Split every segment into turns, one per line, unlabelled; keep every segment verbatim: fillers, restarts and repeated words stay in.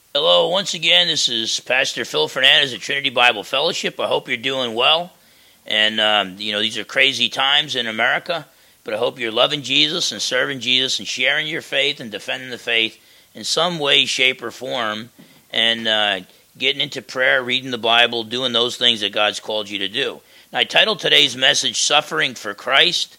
Hello, once again, this is Pastor Phil Fernandez at Trinity Bible Fellowship. I hope you're doing well. And, um, you know, these are crazy times in America, but I hope you're loving Jesus and serving Jesus and sharing your faith and defending the faith in some way, shape, or form, and uh, getting into prayer, reading the Bible, doing those things that God's called you to do. Now, I titled today's message, Suffering for Christ,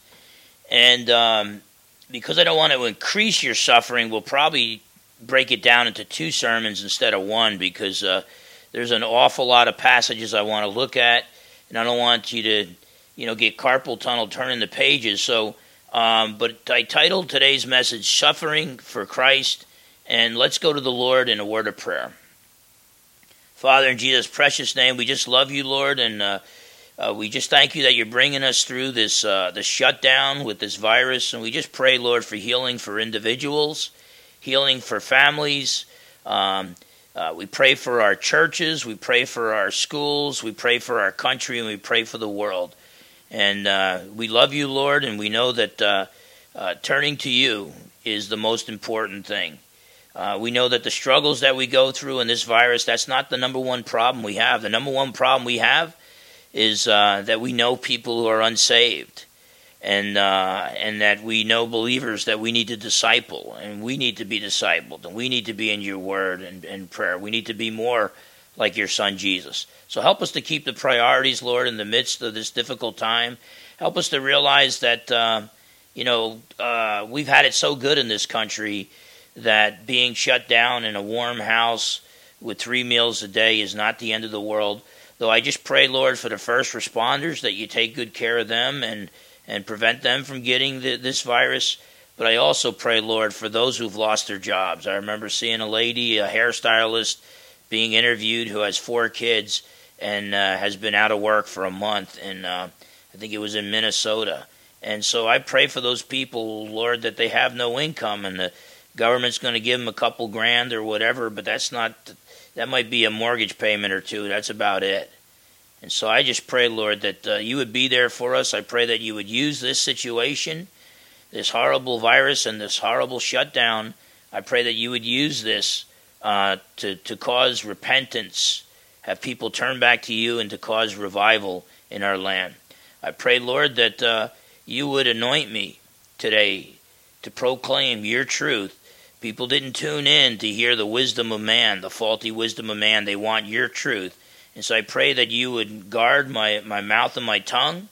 and um, because I don't want to increase your suffering, we'll probably break it down into two sermons instead of one, because uh, there's an awful lot of passages I want to look at, and I don't want you to, you know, get carpal tunnel turning the pages. So, um, but I titled today's message, Suffering for Christ, and let's go to the Lord in a word of prayer. Father, in Jesus' precious name, we just love you, Lord, and uh, uh, we just thank you that you're bringing us through this uh, the shutdown with this virus, and we just pray, Lord, for healing for individuals, healing for families. Um, uh, we pray for our churches. We pray for our schools. We pray for our country, and we pray for the world. And uh, we love you, Lord, and we know that uh, uh, turning to you is the most important thing. Uh, we know that the struggles that we go through in this virus, that's not the number one problem we have. The number one problem we have is uh, that we know people who are unsaved. And uh, and that we know believers that we need to disciple, and we need to be discipled, and we need to be in your word and, and prayer. We need to be more like your son Jesus. So help us to keep the priorities, Lord, in the midst of this difficult time. Help us to realize that, uh, you know, uh, we've had it so good in this country that being shut down in a warm house with three meals a day is not the end of the world. Though I just pray, Lord, for the first responders, that you take good care of them and and prevent them from getting the, this virus. But I also pray, Lord, for those who've lost their jobs. I remember seeing a lady, a hairstylist, being interviewed who has four kids and uh, has been out of work for a month, and uh, I think it was in Minnesota. And so I pray for those people, Lord, that they have no income, and the government's going to give them a couple grand or whatever, but that's not, that might be a mortgage payment or two. That's about it. And so I just pray, Lord, that uh, you would be there for us. I pray that you would use this situation, this horrible virus and this horrible shutdown. I pray that you would use this uh, to, to cause repentance, have people turn back to you, and to cause revival in our land. I pray, Lord, that uh, you would anoint me today to proclaim your truth. People didn't tune in to hear the wisdom of man, the faulty wisdom of man. They want your truth. And so I pray that you would guard my, my mouth and my tongue,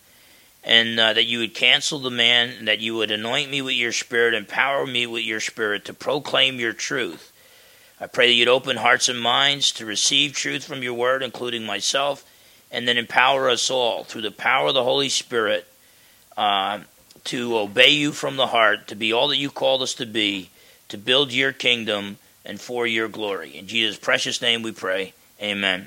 and uh, that you would cancel the man, and that you would anoint me with your spirit, empower me with your spirit to proclaim your truth. I pray that you'd open hearts and minds to receive truth from your word, including myself, and then empower us all through the power of the Holy Spirit uh, to obey you from the heart, to be all that you called us to be, to build your kingdom and for your glory. In Jesus' precious name we pray. Amen.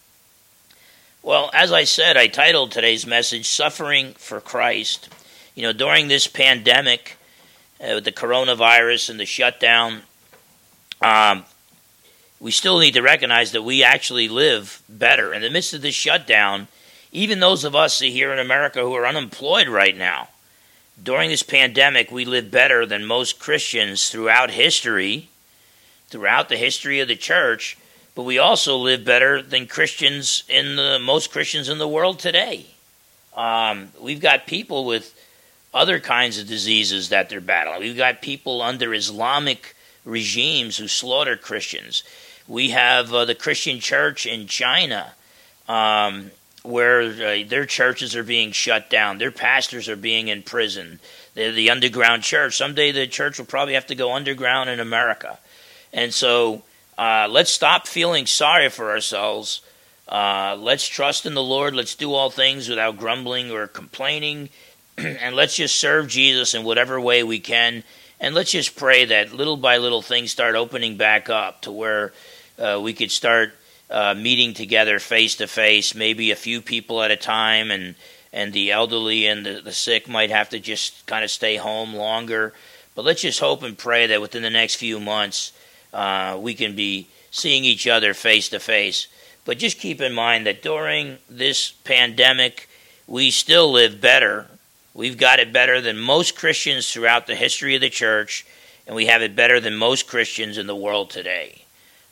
Well, as I said, I titled today's message, Suffering for Christ. You know, during this pandemic, uh, with the coronavirus and the shutdown, um, we still need to recognize that we actually live better. In the midst of this shutdown, even those of us here in America who are unemployed right now, during this pandemic, we live better than most Christians throughout history, throughout the history of the church. But we also live better than Christians in the most Christians in the world today. Um, we've got people with other kinds of diseases that they're battling. We've got people under Islamic regimes who slaughter Christians. We have uh, the Christian church in China, um, where uh, their churches are being shut down. Their pastors are being imprisoned. They're the underground church. Someday the church will probably have to go underground in America. And so Uh, let's stop feeling sorry for ourselves. Uh, let's trust in the Lord. Let's do all things without grumbling or complaining. And let's just serve Jesus in whatever way we can. And let's just pray that little by little things start opening back up to where uh, we could start uh, meeting together face to face, maybe a few people at a time, and, and the elderly and the, the sick might have to just kind of stay home longer. But let's just hope and pray that within the next few months, Uh, we can be seeing each other face to face. But just keep in mind that during this pandemic, we still live better. We've got it better than most Christians throughout the history of the church, and we have it better than most Christians in the world today.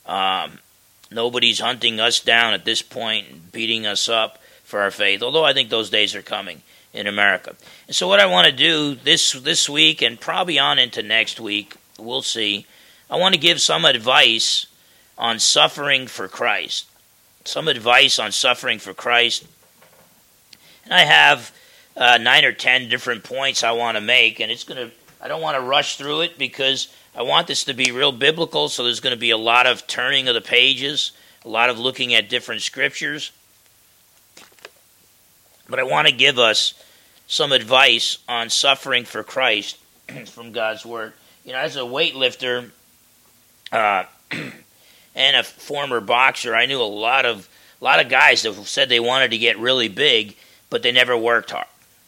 Um, nobody's hunting us down at this point, beating us up for our faith, although I think those days are coming in America. And so what I want to do this this week and probably on into next week, we'll see, I want to give some advice on suffering for Christ. Some advice on suffering for Christ. And I have uh, nine or ten different points I want to make, and it's going to, I don't want to rush through it because I want this to be real biblical, so there's going to be a lot of turning of the pages, a lot of looking at different scriptures. But I want to give us some advice on suffering for Christ from God's Word. You know, as a weightlifter uh, and a former boxer, I knew a lot of a lot of guys that said they wanted to get really big, but they never worked hard.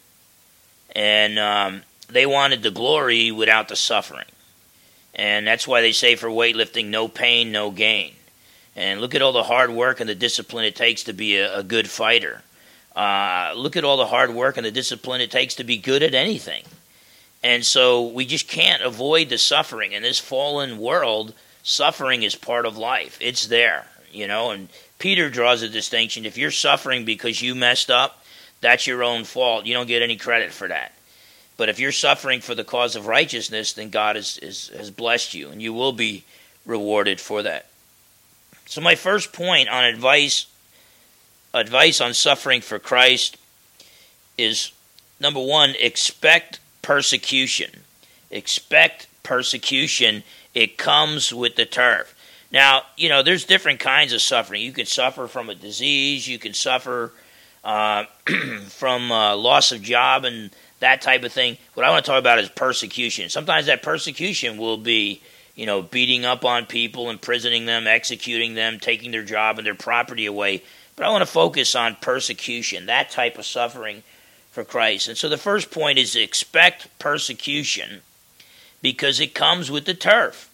And um, they wanted the glory without the suffering. And that's why they say for weightlifting, no pain, no gain. And look at all the hard work and the discipline it takes to be a, a good fighter. Uh, look at all the hard work and the discipline it takes to be good at anything. And so we just can't avoid the suffering. In this fallen world, suffering is part of life. It's there, you know. And Peter draws a distinction. If you're suffering because you messed up, that's your own fault. You don't get any credit for that. But if you're suffering for the cause of righteousness, then God is, is, has blessed you, and you will be rewarded for that. So my first point on advice, advice on suffering for Christ is, number one, expect persecution. Expect persecution. It comes with the turf. Now, you know, there's different kinds of suffering. You can suffer from a disease. You can suffer uh, from uh, loss of job and that type of thing. What I want to talk about is persecution. Sometimes that persecution will be, you know, beating up on people, imprisoning them, executing them, taking their job and their property away. But I want to focus on persecution, that type of suffering for Christ. And so the first point is expect persecution because it comes with the turf.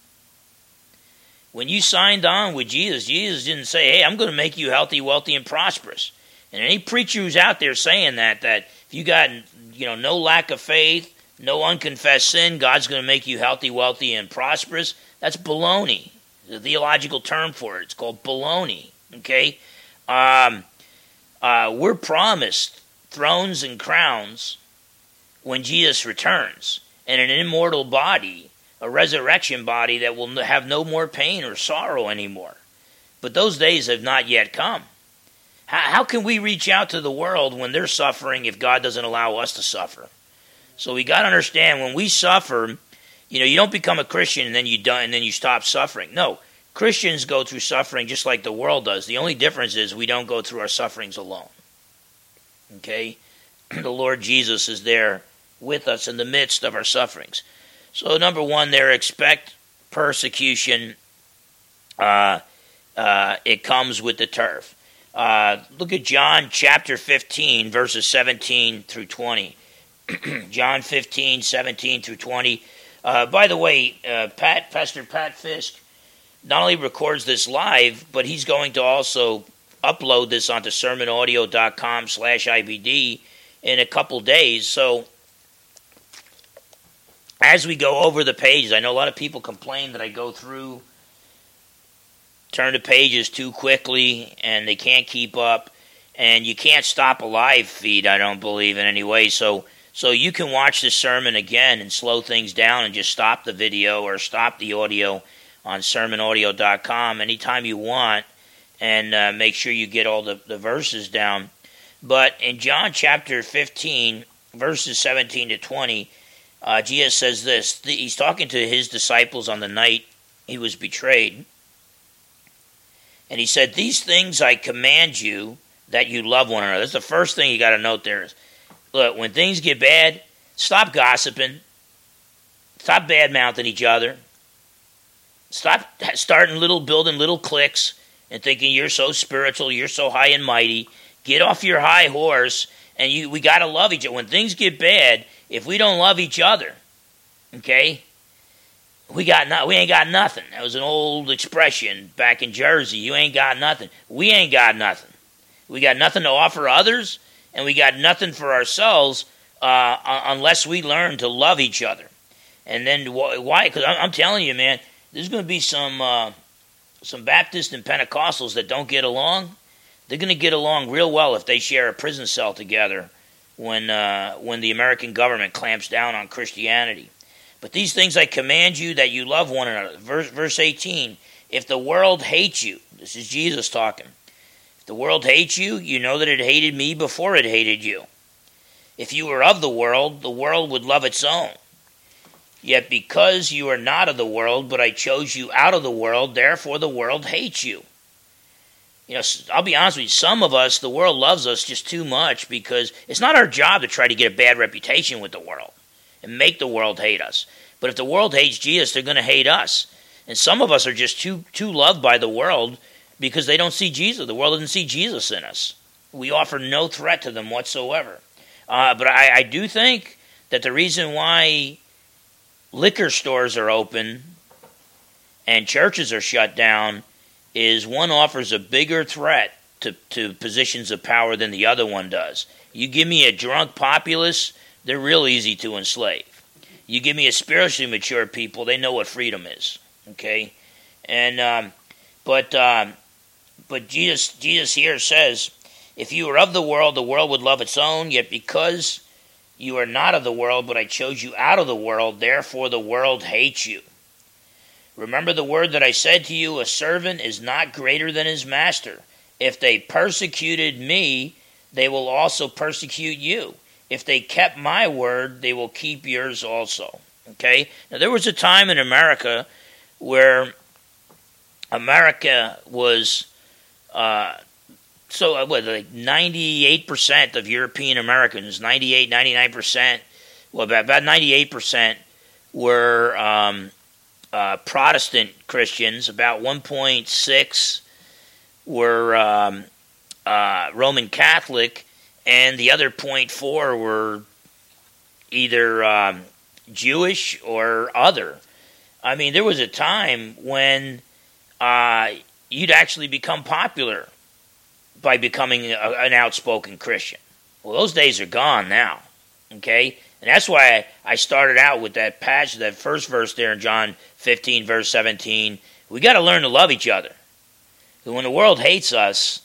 When you signed on with Jesus, Jesus didn't say, hey, I'm going to make you healthy, wealthy, and prosperous. And any preacher who's out there saying that, that if you got, you know, no lack of faith, no unconfessed sin, God's going to make you healthy, wealthy, and prosperous, that's baloney. The theological term for it. It's called baloney. Okay? Um, uh, we're promised thrones and crowns when Jesus returns, and an immortal body, a resurrection body that will have no more pain or sorrow anymore. But those days have not yet come. How, how can we reach out to the world when they're suffering if God doesn't allow us to suffer? So we got to understand when we suffer, you know, you don't become a Christian and then you die, and then you stop suffering. No, Christians go through suffering just like the world does. The only difference is we don't go through our sufferings alone. Okay? The Lord Jesus is there with us in the midst of our sufferings. So number one there, expect persecution. Uh, uh, it comes with the turf. Uh, look at John chapter fifteen, verses seventeen through twenty. John fifteen, seventeen through twenty. Uh, by the way, uh, Pat, Pastor Pat Fisk not only records this live, but he's going to also upload this onto sermonaudio.com slash IBD in a couple days. So as we go over the pages, I know a lot of people complain that I go through, turn the pages too quickly, and they can't keep up. And you can't stop a live feed, I don't believe, in any way. So so you can watch the sermon again and slow things down and just stop the video or stop the audio on sermon audio dot com anytime you want, and uh, make sure you get all the, the verses down. But in John chapter fifteen, verses seventeen to twenty, uh, Jesus says this. He's talking to his disciples on the night he was betrayed. And he said, these things I command you, that you love one another. That's the first thing you got to note there is, look, when things get bad, stop gossiping. Stop bad-mouthing each other. Stop starting little, building little cliques and thinking you're so spiritual, you're so high and mighty. Get off your high horse, and you. we got to love each other. When things get bad, if we don't love each other, okay, we got no, we ain't got nothing. That was an old expression back in Jersey. You ain't got nothing. We ain't got nothing. We got nothing to offer others, and we got nothing for ourselves uh, unless we learn to love each other. And then why? Because I'm telling you, man, there's going to be some uh, some Baptists and Pentecostals that don't get along, they're going to get along real well if they share a prison cell together when uh, when the American government clamps down on Christianity. But these things I command you, that you love one another. Verse, verse eighteen, if the world hates you, this is Jesus talking. If the world hates you, you know that it hated me before it hated you. If you were of the world, the world would love its own. Yet because you are not of the world, but I chose you out of the world, therefore the world hates you. You know, I'll be honest with you, some of us, the world loves us just too much because it's not our job to try to get a bad reputation with the world and make the world hate us. But if the world hates Jesus, they're going to hate us. And some of us are just too too loved by the world because they don't see Jesus. The world doesn't see Jesus in us. We offer no threat to them whatsoever. Uh, but I, I do think that the reason why liquor stores are open and churches are shut down is one offers a bigger threat to, to positions of power than the other one does. You give me a drunk populace, they're real easy to enslave. You give me a spiritually mature people, they know what freedom is. Okay? And um, but um, but Jesus Jesus here says, if you were of the world, the world would love its own, yet because you are not of the world, but I chose you out of the world, therefore the world hates you. Remember the word that I said to you, a servant is not greater than his master. If they persecuted me, they will also persecute you. If they kept my word, they will keep yours also. Okay? Now there was a time in America where America was, uh, so uh, what, like ninety-eight percent of European Americans, ninety-eight, ninety-nine percent, well, about, about ninety-eight percent were um, uh, Protestant Christians. About one point six were um, uh, Roman Catholic, and the other zero point four were either um, Jewish or other. I mean, there was a time when uh, you'd actually become popular by becoming a, an outspoken Christian. Well, those days are gone now, okay? And that's why I, I started out with that passage, that first verse there in John fifteen, verse seventeen. We got to learn to love each other. Because when the world hates us,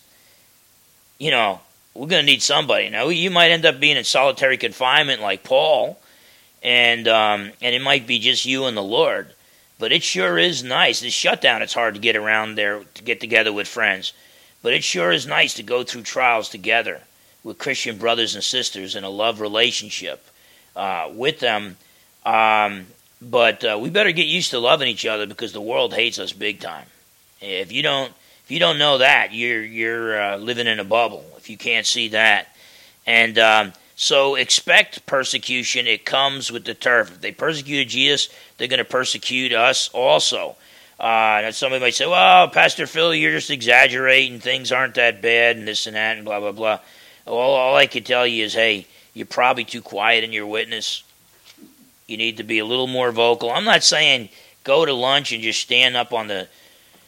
you know, we're going to need somebody. Now, you might end up being in solitary confinement like Paul, and um, and it might be just you and the Lord. But it sure is nice. This shutdown, it's hard to get around there, to get together with friends. But it sure is nice to go through trials together with Christian brothers and sisters in a love relationship uh, with them. Um, but uh, we better get used to loving each other because the world hates us big time. If you don't, if you don't know that, you're you're uh, living in a bubble. If you can't see that, and um, so expect persecution. It comes with the turf. If they persecuted Jesus, they're going to persecute us also. Uh, and somebody might say, well, Pastor Phil, you're just exaggerating. Things aren't that bad and this and that and blah, blah, blah. Well, all I can tell you is, hey, you're probably too quiet in your witness. You need to be a little more vocal. I'm not saying go to lunch and just stand up on the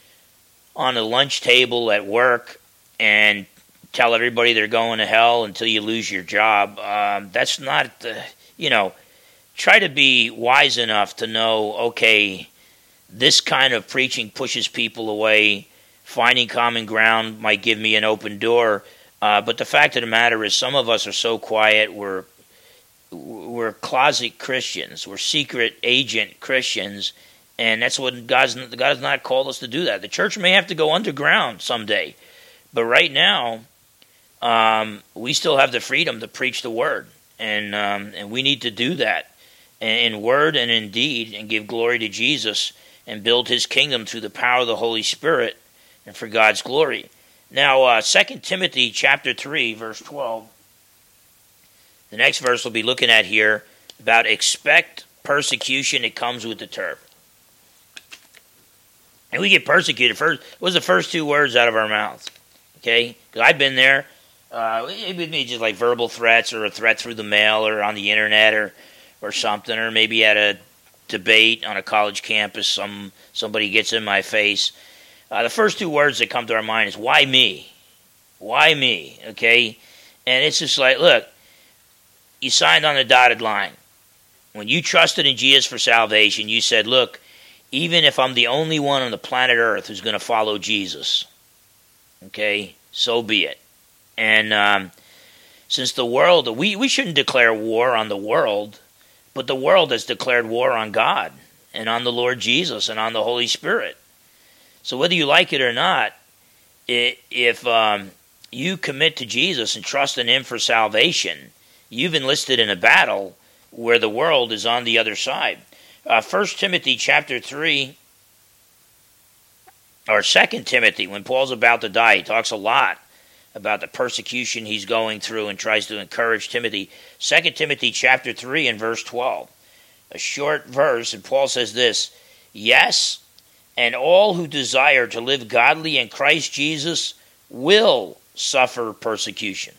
on the lunch table at work and tell everybody they're going to hell until you lose your job. Um, that's not, the, you know, try to be wise enough to know, okay, this kind of preaching pushes people away. Finding common ground might give me an open door. Uh, but the fact of the matter is some of us are so quiet, we're, we're closet Christians. We're secret agent Christians. And that's what God's, God has not called us to do that. The church may have to go underground someday. But right now, um, we still have the freedom to preach the word. And, um, and we need to do that in word and in deed and give glory to Jesus and build his kingdom through the power of the Holy Spirit and for God's glory. Now, uh, Second Timothy chapter three, verse twelve. The next verse we'll be looking at here about expect persecution. It comes with the turf. And we get persecuted. First, what was the first two words out of our mouths? Okay? Because I've been there. Uh, it would be just like verbal threats or a threat through the mail or on the internet or, or something. Or maybe at a debate on a college campus, some somebody gets in my face. Uh, the first two words that come to our mind is, why me? Why me? Okay? And it's just like, look, you signed on the dotted line. When you trusted in Jesus for salvation, you said, look, even if I'm the only one on the planet Earth who's going to follow Jesus, okay, so be it. And um, since the world, we, we shouldn't declare war on the world, but the world has declared war on God and on the Lord Jesus and on the Holy Spirit. So whether you like it or not, it, if um, you commit to Jesus and trust in Him for salvation, you've enlisted in a battle where the world is on the other side. Uh, First Timothy chapter three, or Second Timothy, when Paul's about to die, he talks a lot about the persecution he's going through and tries to encourage Timothy. Second Timothy chapter three and verse twelve, a short verse, and Paul says this, "Yes, and all who desire to live godly in Christ Jesus will suffer persecution."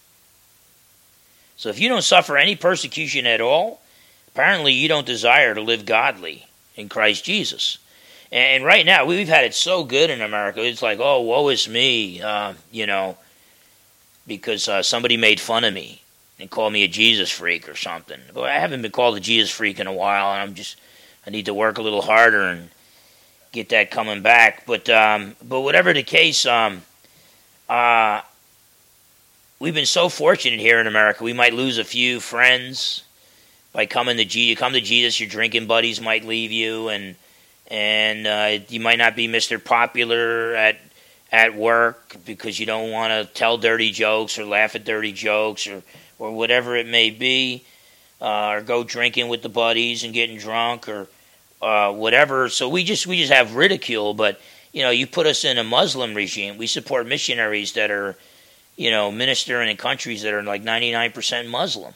So if you don't suffer any persecution at all, apparently you don't desire to live godly in Christ Jesus. And right now, we've had it so good in America. It's like, oh, woe is me, uh, you know, because uh, somebody made fun of me and called me a Jesus freak or something. But I haven't been called a Jesus freak in a while, and I'm just, I need to work a little harder and get that coming back. But um, but whatever the case, um, uh, we've been so fortunate here in America. We might lose a few friends by coming to Jesus. You come to Jesus, your drinking buddies might leave you, and and uh, you might not be Mister Popular at at work because you don't want to tell dirty jokes or laugh at dirty jokes or or whatever it may be, uh, or go drinking with the buddies and getting drunk or uh, whatever. So we just we just have ridicule. But you know, you put us in a Muslim regime. We support missionaries that are, you know, ministering in countries that are like ninety-nine percent Muslim.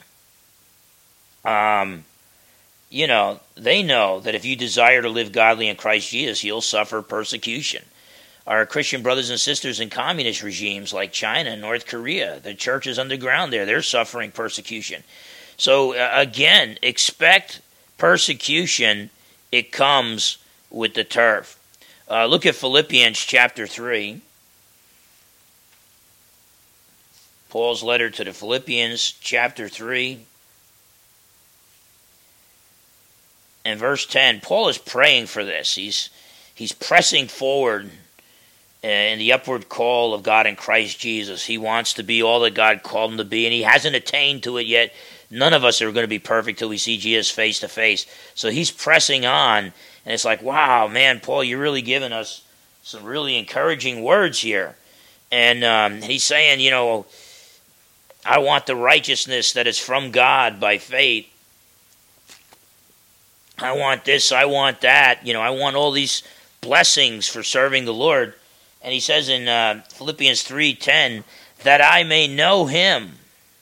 Um, you know, they know that if you desire to live godly in Christ Jesus, you'll suffer persecution. Our Christian brothers and sisters in communist regimes like China and North Korea, the churches underground there, they're suffering persecution. So uh, again, expect persecution. It comes with the turf. Uh, look at Philippians chapter three. Paul's letter to the Philippians chapter three. And verse ten, Paul is praying for this. He's he's pressing forward in the upward call of God in Christ Jesus. He wants to be all that God called him to be, and he hasn't attained to it yet. None of us are going to be perfect till we see Jesus face to face. So he's pressing on, and it's like, wow, man, Paul, you're really giving us some really encouraging words here. And um, he's saying, you know, I want the righteousness that is from God by faith. I want this, I want that. You know, I want all these blessings for serving the Lord. And he says in uh, Philippians three ten, that I may know him.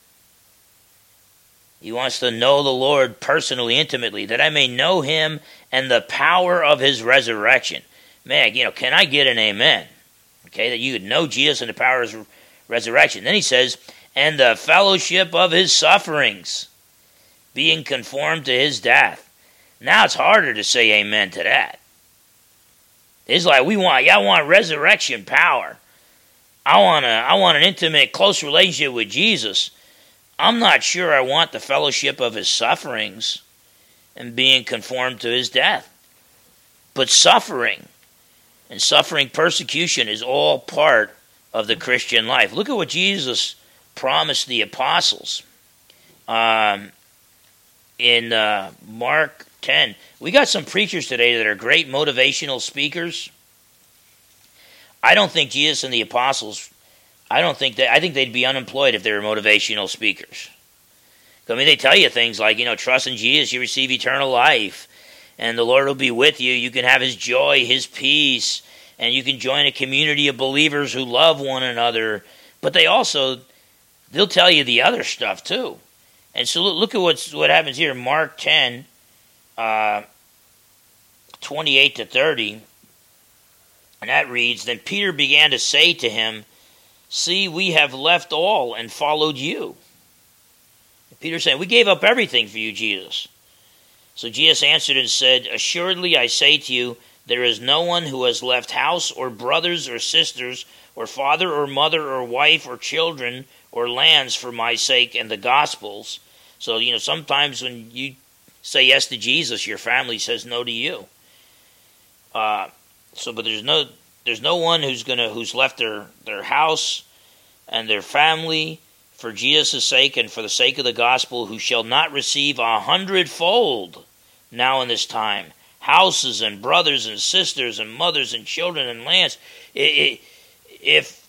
He wants to know the Lord personally, intimately, that I may know him and the power of his resurrection. Man, you know, can I get an amen? Okay, that you could know Jesus and the power of his resurrection. Then he says, and the fellowship of his sufferings, being conformed to his death. Now it's harder to say amen to that. It's like we want, yeah, I want resurrection power. I want a, I want an intimate, close relationship with Jesus. I'm not sure I want the fellowship of his sufferings and being conformed to his death. But suffering and suffering persecution is all part of the Christian life. Look at what Jesus promised the apostles. Um, in uh, Mark ten. We got some preachers today that are great motivational speakers. I don't think Jesus and the apostles, I don't think that, I think they'd be unemployed if they were motivational speakers. I mean, they tell you things like, you know, trust in Jesus, you receive eternal life, and the Lord will be with you. You can have his joy, his peace, and you can join a community of believers who love one another. But they also, they'll tell you the other stuff too. And so look at what's, what happens here. Mark ten, uh, twenty-eight to thirty. And that reads, then Peter began to say to him, see, we have left all and followed you. And Peter's saying, we gave up everything for you, Jesus. So Jesus answered and said, assuredly I say to you, there is no one who has left house or brothers or sisters or father or mother or wife or children or lands for my sake and the gospel's. So, you know, sometimes when you say yes to Jesus, your family says no to you. Uh, so, but there's no there's no one who's gonna who's left their their house and their family for Jesus' sake and for the sake of the gospel, who shall not receive a hundredfold now in this time, houses and brothers and sisters and mothers and children and lands. If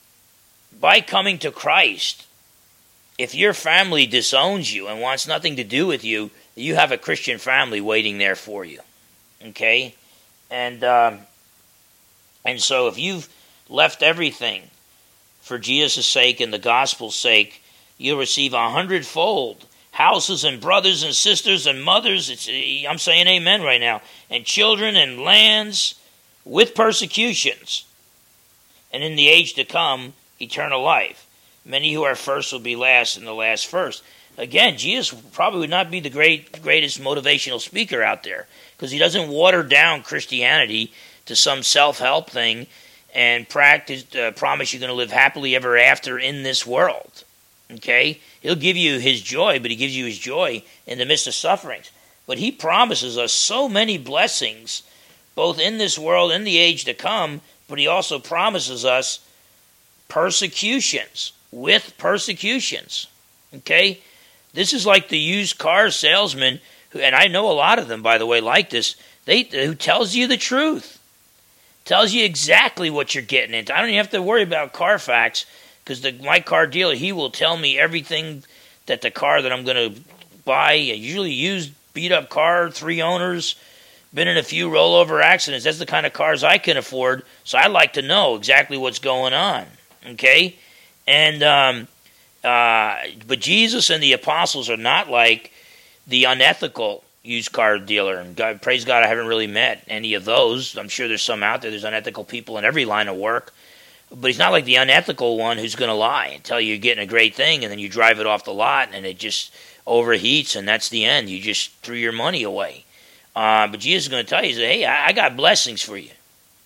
by coming to Christ, if your family disowns you and wants nothing to do with you, you have a Christian family waiting there for you. Okay? And um, and so if you've left everything for Jesus' sake and the gospel's sake, you'll receive a hundredfold. Houses and brothers and sisters and mothers, it's, I'm saying amen right now, and children and lands with persecutions. And in the age to come, eternal life. Many who are first will be last, and the last first. Again, Jesus probably would not be the great greatest motivational speaker out there, because he doesn't water down Christianity to some self-help thing and practice uh, promise you're going to live happily ever after in this world. Okay? He'll give you his joy, but he gives you his joy in the midst of sufferings. But he promises us so many blessings, both in this world and the age to come, but he also promises us persecutions, with persecutions. Okay? This is like the used car salesman, who, and I know a lot of them, by the way, like this, they who tells you the truth. Tells you exactly what you're getting into. I don't even have to worry about Carfax, because the my car dealer, he will tell me everything that the car that I'm going to buy, usually used, beat-up car, three owners, been in a few rollover accidents. That's the kind of cars I can afford, so I like to know exactly what's going on. Okay? And, um, uh, but Jesus and the apostles are not like the unethical used car dealer. And God, praise God, I haven't really met any of those. I'm sure there's some out there. There's unethical people in every line of work. But he's not like the unethical one who's going to lie and tell you you're getting a great thing, and then you drive it off the lot and it just overheats, and that's the end. You just threw your money away. Uh, but Jesus is going to tell you, hey, I, I got blessings for you.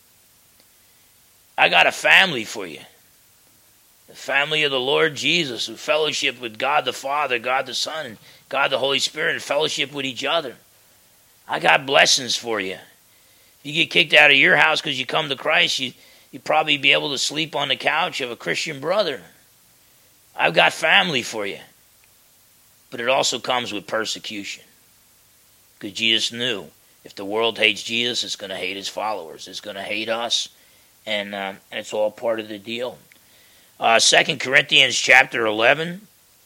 I got a family for you. The family of the Lord Jesus, who fellowship with God the Father, God the Son, and God the Holy Spirit, and fellowship with each other. I got blessings for you. If you get kicked out of your house because you come to Christ, you You'd probably be able to sleep on the couch of a Christian brother. I've got family for you. But it also comes with persecution. Because Jesus knew if the world hates Jesus, it's going to hate his followers. It's going to hate us. And, uh, and it's all part of the deal. Uh, Second Corinthians chapter eleven.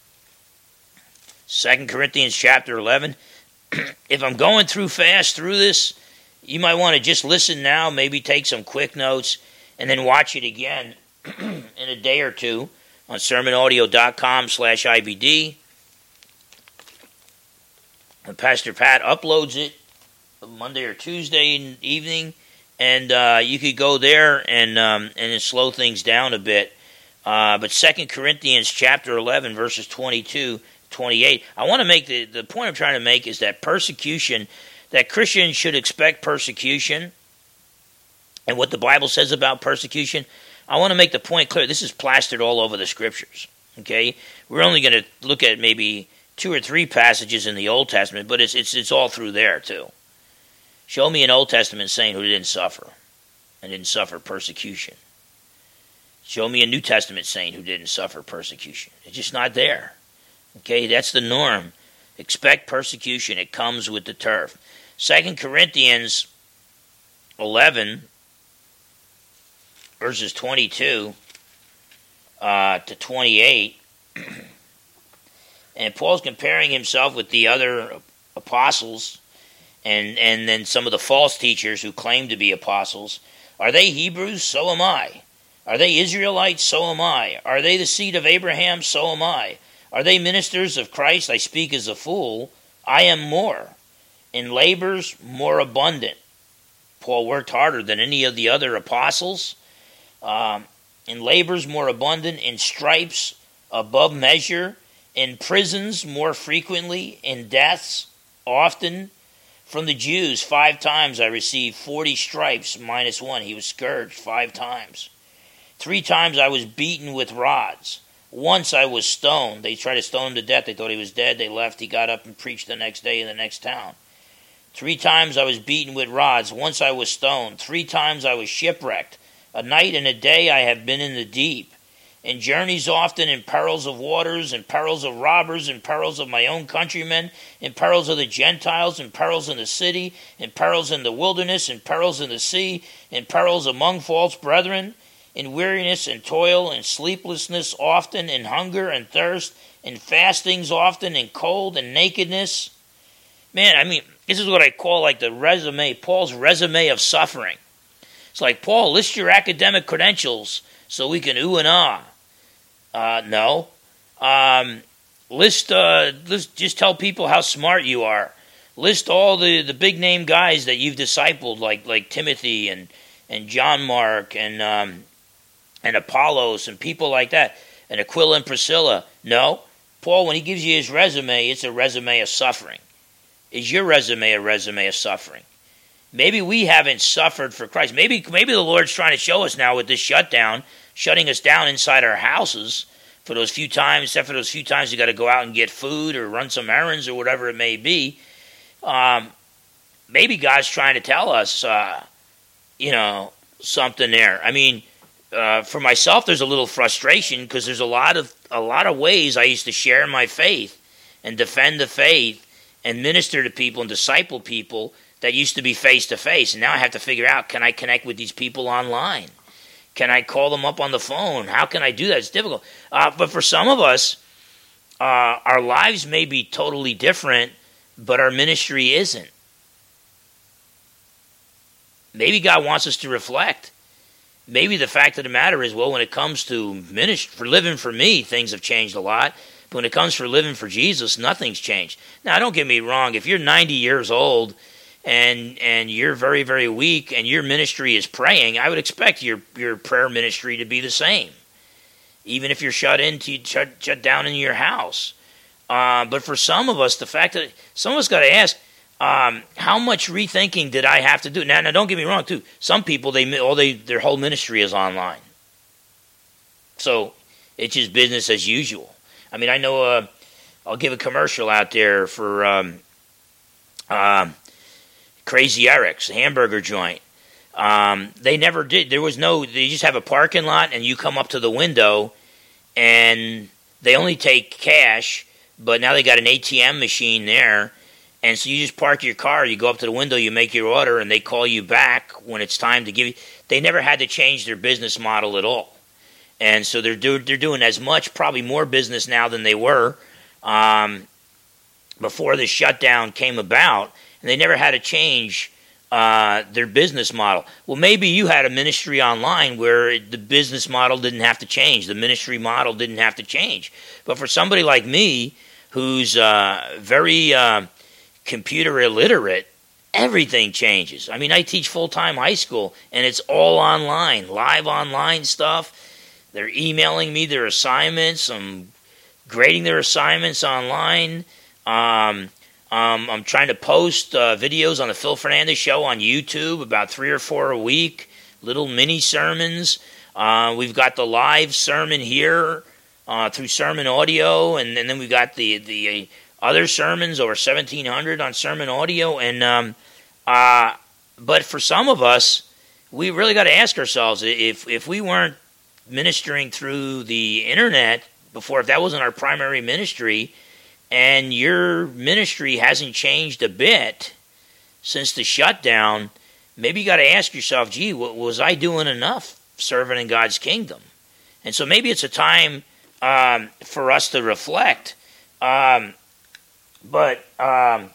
Second Corinthians chapter eleven. If I'm going through fast through this, you might want to just listen now, maybe take some quick notes, and then watch it again in a day or two on sermonaudio.com slash IBD. And Pastor Pat uploads it Monday or Tuesday evening, and uh, you could go there and um, and then slow things down a bit. Uh, but Second Corinthians chapter eleven, verses twenty-two, twenty-eight. I want to make the, the point I'm trying to make is that persecution, that Christians should expect persecution, and what the Bible says about persecution. I want to make the point clear. This is plastered all over the Scriptures. Okay, we're only going to look at maybe two or three passages in the Old Testament, but it's it's it's all through there too. Show me an Old Testament saint who didn't suffer and didn't suffer persecution. Show me a New Testament saint who didn't suffer persecution. It's just not there. Okay, that's the norm. Expect persecution. It comes with the turf. Second Corinthians eleven, verses twenty-two uh, to twenty-eight. And Paul's comparing himself with the other apostles and, and then some of the false teachers who claim to be apostles. Are they Hebrews? So am I. Are they Israelites? So am I. Are they the seed of Abraham? So am I. Are they ministers of Christ? I speak as a fool. I am more. In labors, more abundant. Paul worked harder than any of the other apostles. Um, in labors, more abundant. In stripes, above measure. In prisons, more frequently. In deaths, often. From the Jews, five times I received forty stripes minus one. He was scourged five times. Three times I was beaten with rods. Once I was stoned. They tried to stone him to death. They thought he was dead. They left. He got up and preached the next day in the next town. Three times I was beaten with rods. Once I was stoned. Three times I was shipwrecked. A night and a day I have been in the deep. In journeys often, in perils of waters, in perils of robbers, in perils of my own countrymen, in perils of the Gentiles, in perils in the city, in perils in the wilderness, in perils in the sea, in perils among false brethren, in weariness and toil, in sleeplessness often, in hunger and thirst, in fastings often, in cold and nakedness. Man, I mean, this is what I call like the resume, Paul's resume of suffering. It's like, Paul, list your academic credentials so we can ooh and ah. Uh, no. Um, list, uh, list, just tell people how smart you are. List all the, the big name guys that you've discipled, like like Timothy and, and John Mark and um, and Apollos and people like that, and Aquila and Priscilla. No. Paul, when he gives you his resume, it's a resume of suffering. Is your resume a resume of suffering? Maybe we haven't suffered for Christ. Maybe maybe the Lord's trying to show us now with this shutdown, shutting us down inside our houses for those few times, except for those few times you got to go out and get food or run some errands or whatever it may be. Um, maybe God's trying to tell us, uh, you know, something there. I mean, uh, for myself, there's a little frustration because there's a lot of a lot of ways I used to share my faith and defend the faith and minister to people and disciple people that used to be face-to-face. And now I have to figure out, can I connect with these people online? Can I call them up on the phone? How can I do that? It's difficult. Uh, but for some of us, uh, our lives may be totally different, but our ministry isn't. Maybe God wants us to reflect. Maybe the fact of the matter is, well, when it comes to ministry, for living for me, things have changed a lot. But when it comes for living for Jesus, nothing's changed. Now, don't get me wrong. If you're ninety years old and and you're very, very weak and your ministry is praying, I would expect your, your prayer ministry to be the same. Even if you're shut in, to, shut, shut down in your house. Uh, but for some of us, the fact that some of us got to ask, um, how much rethinking did I have to do? Now, now, don't get me wrong, too. Some people, they all they their whole ministry is online. So it's just business as usual. I mean, I know, uh, I'll give a commercial out there for um, uh, Crazy Eric's, hamburger joint. Um, they never did. There was no, they just have a parking lot and you come up to the window and they only take cash, but now they got an A T M machine there. And so you just park your car, you go up to the window, you make your order, and they call you back when it's time to give you. They never had to change their business model at all. And so they're, do, they're doing as much, probably more business now than they were um, before the shutdown came about. And they never had to change uh, their business model. Well, maybe you had a ministry online where the business model didn't have to change. The ministry model didn't have to change. But for somebody like me, who's uh, very uh, computer illiterate, everything changes. I mean, I teach full-time high school, and it's all online, live online stuff. They're emailing me their assignments. I'm grading their assignments online. Um, um, I'm trying to post uh, videos on the Phil Fernandez Show on YouTube, about three or four a week, little mini sermons. Uh, we've got the live sermon here uh, through Sermon Audio, and, and then we've got the the other sermons, over seventeen hundred on Sermon Audio. And um, uh, but for some of us, we really got to ask ourselves, if if we weren't ministering through the internet before, if that wasn't our primary ministry, and your ministry hasn't changed a bit since the shutdown, maybe you got to ask yourself, gee, was I doing enough serving in God's kingdom? And so maybe it's a time um, for us to reflect. Um, but um,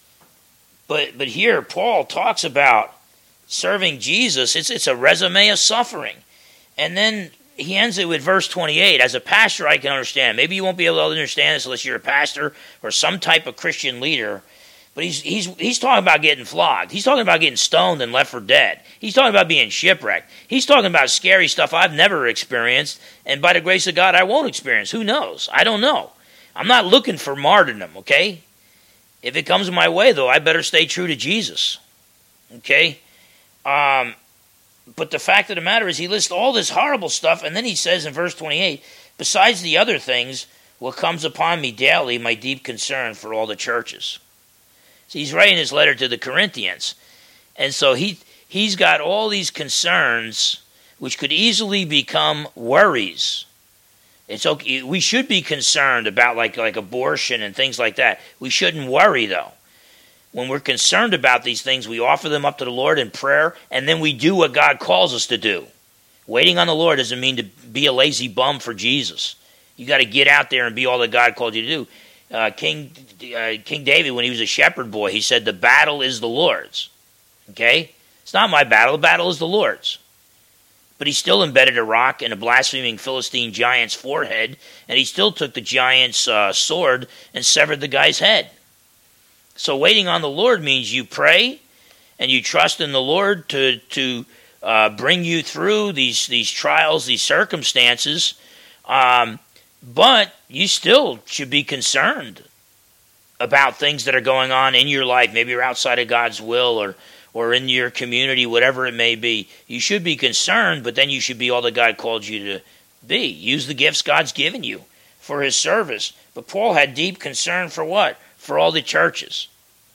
but but here Paul talks about serving Jesus. It's it's a resume of suffering, and then he ends it with verse twenty-eight. As a pastor, I can understand. Maybe you won't be able to understand this unless you're a pastor or some type of Christian leader. But he's he's he's talking about getting flogged. He's talking about getting stoned and left for dead. He's talking about being shipwrecked. He's talking about scary stuff I've never experienced, and by the grace of God, I won't experience. Who knows? I don't know. I'm not looking for martyrdom, okay? If it comes my way, though, I better stay true to Jesus, okay? Um... But the fact of the matter is, he lists all this horrible stuff, and then he says in verse twenty-eight, besides the other things, what comes upon me daily, my deep concern for all the churches. So he's writing this letter to the Corinthians. And so he he's got all these concerns which could easily become worries. It's okay. We should be concerned about like like abortion and things like that. We shouldn't worry though. When we're concerned about these things, we offer them up to the Lord in prayer, and then we do what God calls us to do. Waiting on the Lord doesn't mean to be a lazy bum for Jesus. You got to get out there and be all that God called you to do. Uh, King uh, King David, when he was a shepherd boy, he said, "The battle is the Lord's." Okay? It's not my battle. The battle is the Lord's. But he still embedded a rock in a blaspheming Philistine giant's forehead, and he still took the giant's uh, sword and severed the guy's head. So waiting on the Lord means you pray and you trust in the Lord to to uh, bring you through these these trials, these circumstances. Um, but you still should be concerned about things that are going on in your life. Maybe you're outside of God's will, or or in your community, whatever it may be. You should be concerned, but then you should be all that God called you to be. Use the gifts God's given you for his service. But Paul had deep concern for what? For all the churches.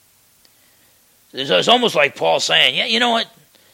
It's almost like Paul saying, yeah, you know what?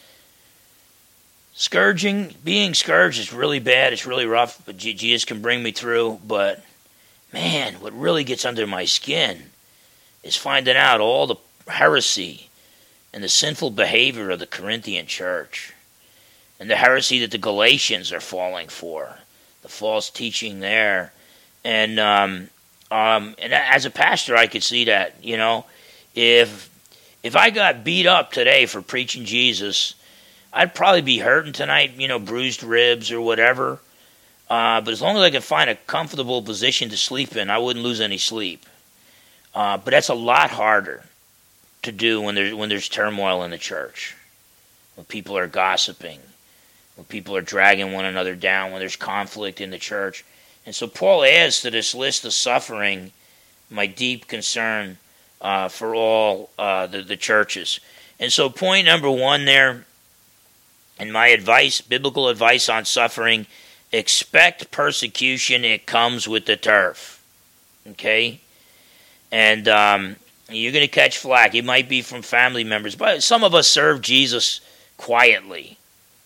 Scourging, being scourged is really bad. It's really rough, but Jesus can bring me through. But, man, what really gets under my skin is finding out all the heresy and the sinful behavior of the Corinthian church, and the heresy that the Galatians are falling for, the false teaching there. And um, um, and as a pastor, I could see that. You know, if if I got beat up today for preaching Jesus, I'd probably be hurting tonight. You know, bruised ribs or whatever. Uh, but as long as I could find a comfortable position to sleep in, I wouldn't lose any sleep. Uh, but that's a lot harder to do when there's when there's turmoil in the church, when people are gossiping, when people are dragging one another down, when there's conflict in the church. And so Paul adds to this list of suffering my deep concern uh, for all uh, the, the churches. And so point number one there, and my advice, biblical advice on suffering, expect persecution. It comes with the turf. Okay? And um you're going to catch flack. It might be from family members, but some of us serve Jesus quietly.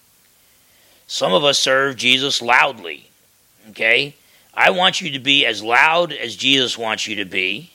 Some of us serve Jesus loudly. Okay? I want you to be as loud as Jesus wants you to be.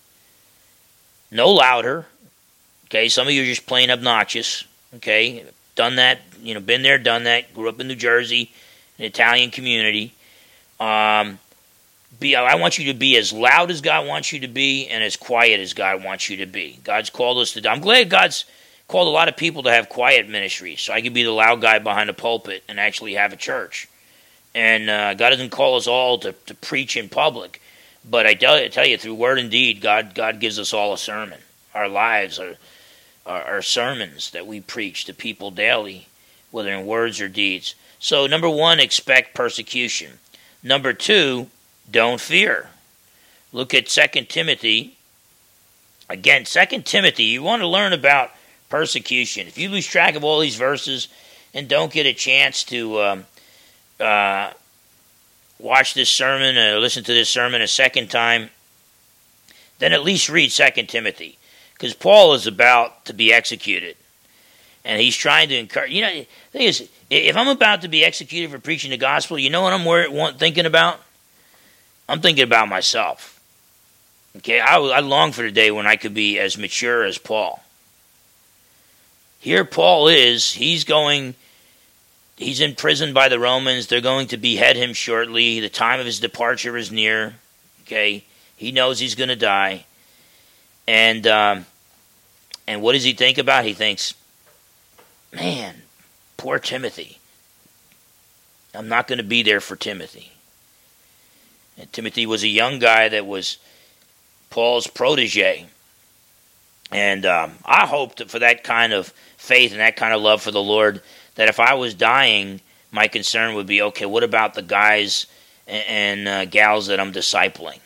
No louder. Okay? Some of you are just plain obnoxious. Okay? Done that, you know, been there, done that. Grew up in New Jersey, an Italian community. Um... Be, I want you to be as loud as God wants you to be and as quiet as God wants you to be. God's called us to... I'm glad God's called a lot of people to have quiet ministries, so I could be the loud guy behind the pulpit and actually have a church. And uh, God doesn't call us all to, to preach in public, but I tell, I tell you, through word and deed, God God gives us all a sermon. Our lives are, are, are sermons that we preach to people daily, whether in words or deeds. So, number one, expect persecution. Number two, don't fear. Look at Second Timothy. Again, Second Timothy, you want to learn about persecution. If you lose track of all these verses and don't get a chance to um, uh, watch this sermon or listen to this sermon a second time, then at least read Second Timothy. Because Paul is about to be executed. And he's trying to encourage... You know, the thing is, if I'm about to be executed for preaching the gospel, you know what I'm worried, thinking about? I'm thinking about myself. Okay, I, I long for the day when I could be as mature as Paul. Here Paul is, he's going, he's in prison by the Romans. They're going to behead him shortly. The time of his departure is near. Okay, he knows he's going to die. And, um, and what does he think about? He thinks, man, poor Timothy. I'm not going to be there for Timothy. And Timothy was a young guy that was Paul's protege. And um, I hoped for that kind of faith and that kind of love for the Lord, that if I was dying, my concern would be, okay, what about the guys and, and uh, gals that I'm discipling?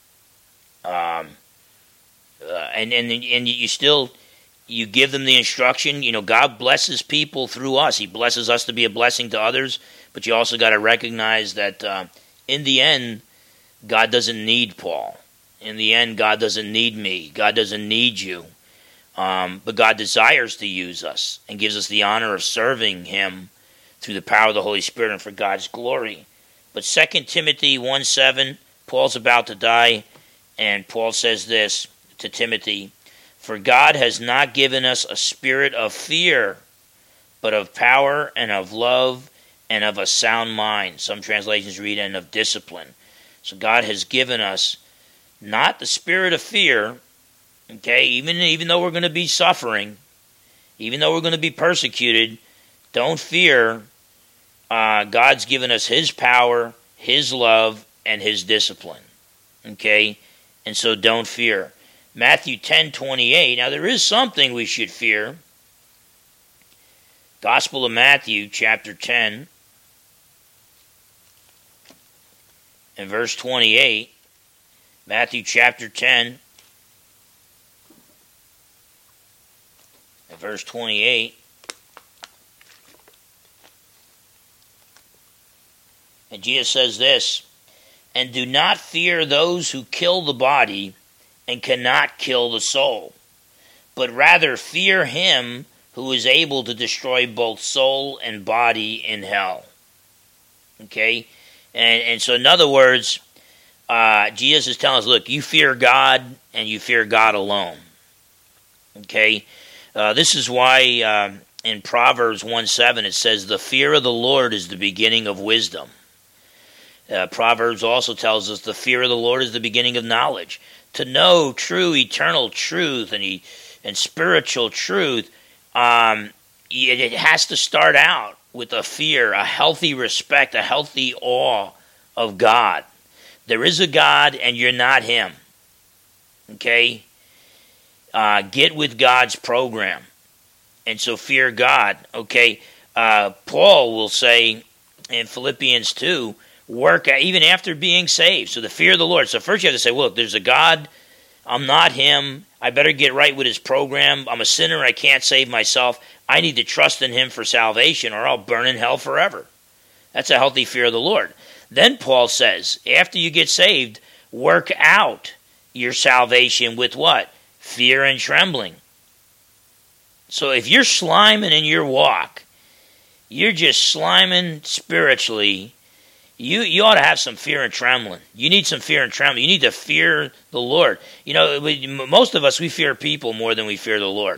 Um, uh, and, and, and you still, you give them the instruction. You know, God blesses people through us. He blesses us to be a blessing to others. But you also got to recognize that uh, in the end, God doesn't need Paul. In the end, God doesn't need me. God doesn't need you. Um, but God desires to use us and gives us the honor of serving him through the power of the Holy Spirit and for God's glory. But Second Timothy one seven, Paul's about to die, and Paul says this to Timothy, "For God has not given us a spirit of fear, but of power and of love and of a sound mind." Some translations read, "and of discipline." So God has given us not the spirit of fear, okay, even, even though we're going to be suffering, even though we're going to be persecuted, don't fear. Uh, God's given us his power, his love, and his discipline, okay? And so don't fear. Matthew ten twenty-eight, now there is something we should fear. Gospel of Matthew, chapter ten, and verse twenty-eight. Matthew chapter ten, and verse twenty-eight. And Jesus says this, "And do not fear those who kill the body and cannot kill the soul, but rather fear him who is able to destroy both soul and body in hell." Okay? And, and so in other words, uh, Jesus is telling us, look, you fear God and you fear God alone. Okay? Uh, this is why um, in Proverbs one seven it says, "The fear of the Lord is the beginning of wisdom." Uh, Proverbs also tells us the fear of the Lord is the beginning of knowledge. To know true eternal truth and, e- and spiritual truth, um, it, it has to start out with a fear, a healthy respect, a healthy awe of God. There is a God and you're not him. Okay? Uh, get with God's program. And so fear God. Okay? Uh, Paul will say in Philippians two, work even after being saved. So the fear of the Lord. So first you have to say, well, look, there's a God. I'm not him. I better get right with his program. I'm a sinner. I can't save myself. I need to trust in him for salvation or I'll burn in hell forever. That's a healthy fear of the Lord. Then Paul says, after you get saved, work out your salvation with what? Fear and trembling. So if you're sliming in your walk, you're just sliming spiritually, You you ought to have some fear and trembling. You need some fear and trembling. You need to fear the Lord. You know, we, most of us, we fear people more than we fear the Lord.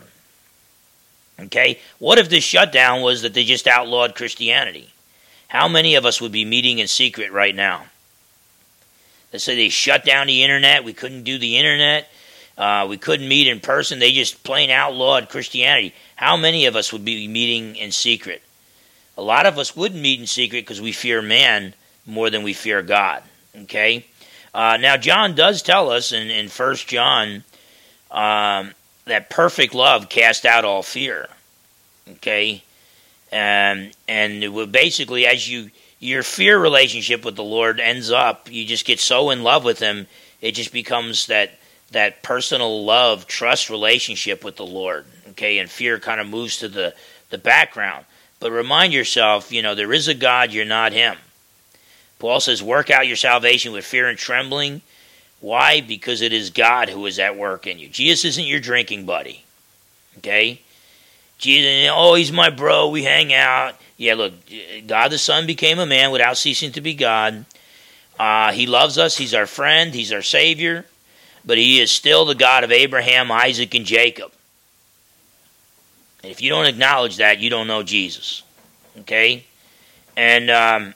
Okay? What if this shutdown was that they just outlawed Christianity? How many of us would be meeting in secret right now? Let's say they shut down the internet. We couldn't do the internet. Uh, we couldn't meet in person. They just plain outlawed Christianity. How many of us would be meeting in secret? A lot of us wouldn't meet in secret because we fear man more than we fear God. Okay? Uh, now, John does tell us in, in First John um, that perfect love casts out all fear. Okay? Um, and it will basically, as you your fear relationship with the Lord ends up, you just get so in love with him, it just becomes that that personal love, trust relationship with the Lord. Okay? And fear kind of moves to the, the background. But remind yourself, you know, there is a God, you're not him. Paul says, work out your salvation with fear and trembling. Why? Because it is God who is at work in you. Jesus isn't your drinking buddy. Okay? Jesus, oh, he's my bro, we hang out. Yeah, look, God the Son became a man without ceasing to be God. Uh, he loves us, he's our friend, he's our Savior. But he is still the God of Abraham, Isaac, and Jacob. And if you don't acknowledge that, you don't know Jesus. Okay? And, um,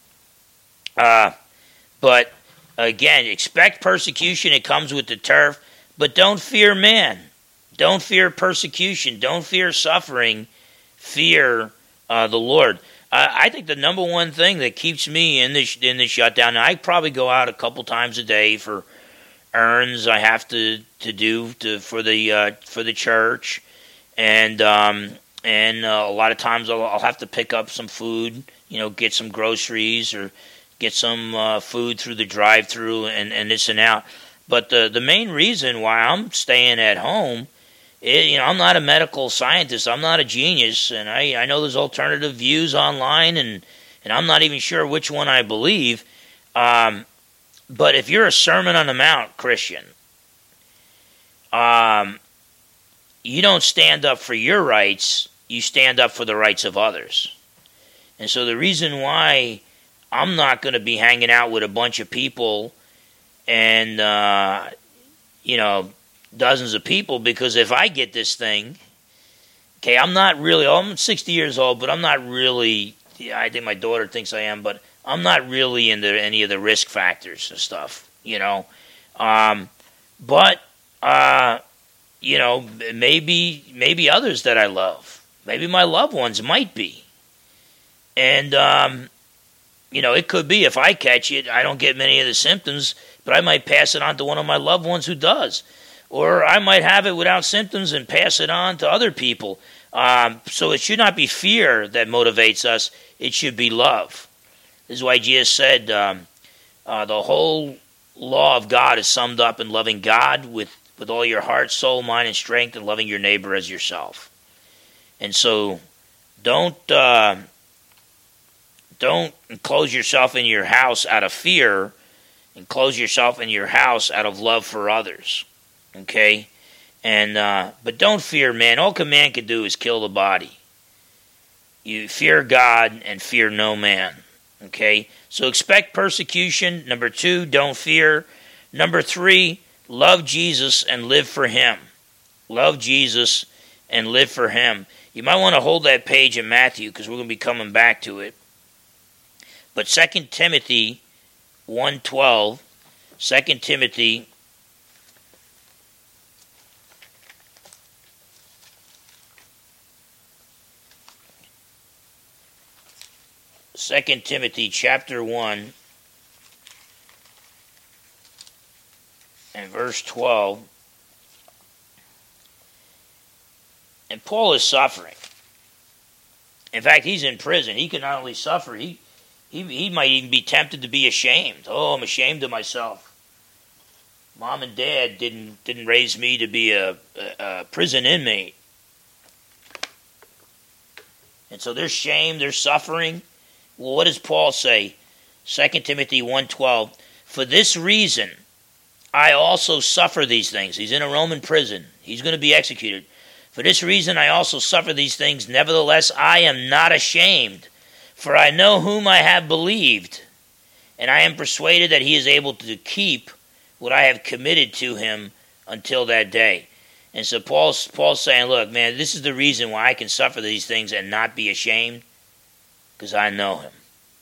uh, but, again, expect persecution. It comes with the turf. But don't fear man. Don't fear persecution. Don't fear suffering. Fear uh, the Lord. Uh, I think the number one thing that keeps me in this, in the shutdown, I probably go out a couple times a day for errands I have to, to do to, for the uh, for the church. And um, and uh, a lot of times I'll, I'll have to pick up some food, you know, get some groceries or get some uh, food through the drive-through and, and this and that. But the the main reason why I'm staying at home, is, you know, I'm not a medical scientist. I'm not a genius, and I, I know there's alternative views online, and, and I'm not even sure which one I believe. Um, but if you're a Sermon on the Mount Christian, um. you don't stand up for your rights, you stand up for the rights of others. And so the reason why I'm not going to be hanging out with a bunch of people and, uh, you know, dozens of people, because if I get this thing, okay, I'm not really, I'm sixty years old, but I'm not really, yeah, I think my daughter thinks I am, but I'm not really into any of the risk factors and stuff, you know. Um, but, uh, you know, maybe maybe others that I love, maybe my loved ones might be. And, um, you know, it could be if I catch it, I don't get many of the symptoms, but I might pass it on to one of my loved ones who does. Or I might have it without symptoms and pass it on to other people. Um, so it should not be fear that motivates us. It should be love. This is why Jesus said um, uh, the whole law of God is summed up in loving God with, with all your heart, soul, mind, and strength, and loving your neighbor as yourself. And so don't uh, don't enclose yourself in your house out of fear. Enclose yourself in your house out of love for others. Okay? And uh, but don't fear man. All a man can do is kill the body. You fear God and fear no man. Okay? So expect persecution. Number two, don't fear. Number three, love Jesus and live for him. Love Jesus and live for him. You might want to hold that page in Matthew because we're going to be coming back to it. But Second Timothy one twelve, Second Timothy Second Timothy chapter one and verse twelve. And Paul is suffering. In fact, he's in prison. He can not only suffer, he he he might even be tempted to be ashamed. Oh, I'm ashamed of myself. Mom and Dad didn't didn't raise me to be a, a, a prison inmate. And so there's shame, there's suffering. Well, what does Paul say? Second Timothy one twelve. For this reason, I also suffer these things. He's in a Roman prison. He's going to be executed. For this reason, I also suffer these things. Nevertheless, I am not ashamed, for I know whom I have believed, and I am persuaded that he is able to keep what I have committed to him until that day. And so Paul's, Paul's saying, look, man, this is the reason why I can suffer these things and not be ashamed, because I know him.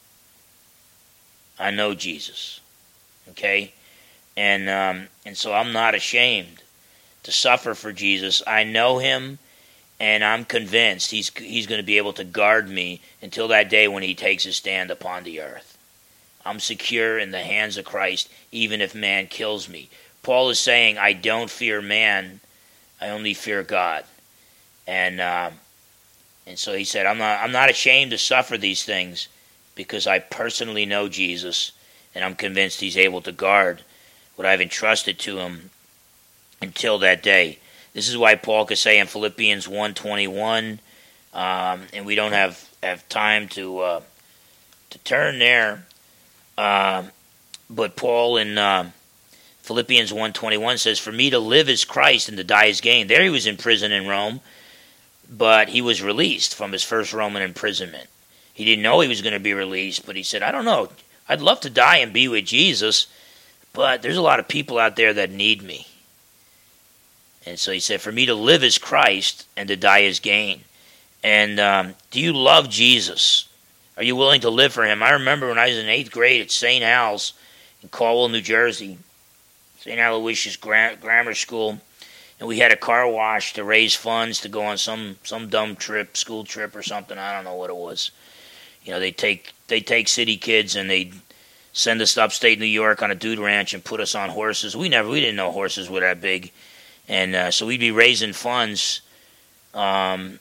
I know Jesus. Okay? And um, and so I'm not ashamed to suffer for Jesus. I know him, and I'm convinced he's he's going to be able to guard me until that day when he takes his stand upon the earth. I'm secure in the hands of Christ, even if man kills me. Paul is saying, I don't fear man, I only fear God. And um, and so he said, I'm not I'm not ashamed to suffer these things because I personally know Jesus, and I'm convinced he's able to guard what I've entrusted to him until that day. This is why Paul could say in Philippians one twenty-one, um, and we don't have, have time to uh, to turn there, uh, but Paul in uh, Philippians one twenty-one says, for me to live is Christ and to die is gain. There he was in prison in Rome, but he was released from his first Roman imprisonment. He didn't know he was going to be released, but he said, I don't know, I'd love to die and be with Jesus, but there's a lot of people out there that need me. And so he said, for me to live is Christ and to die is gain. And um, do you love Jesus? Are you willing to live for him? I remember when I was in eighth grade at Saint Al's in Caldwell, New Jersey, Saint Aloysius Gra- Grammar School, and we had a car wash to raise funds to go on some, some dumb trip, school trip or something. I don't know what it was. You know, they take they take city kids and they send us to upstate New York on a dude ranch and put us on horses. We never, we didn't know horses were that big. And uh, so we'd be raising funds um,